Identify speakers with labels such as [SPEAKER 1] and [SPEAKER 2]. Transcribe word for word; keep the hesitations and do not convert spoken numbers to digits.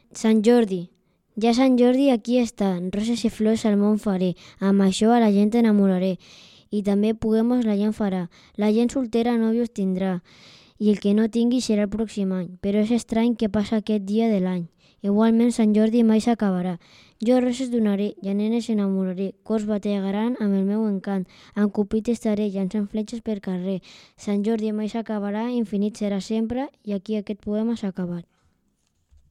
[SPEAKER 1] Sant Jordi. Ja Sant Jordi aquí està, roses i flors al món faré, amb això a la gent enamoraré. I també Podemos la gent farà, la gent soltera nòvios tindrà, i el que no tingui serà el pròxim any, però és estrany que passa aquest dia de l'any. Igualment Sant Jordi mai s'acabarà. Jo roses donaré, i a nenes enamoraré, cors bategaran amb el meu encant, amb Cupid estaré llançant fletxes per carrer. Sant Jordi mai s'acabarà, infinit serà sempre, i aquí aquest poema s'ha acabat.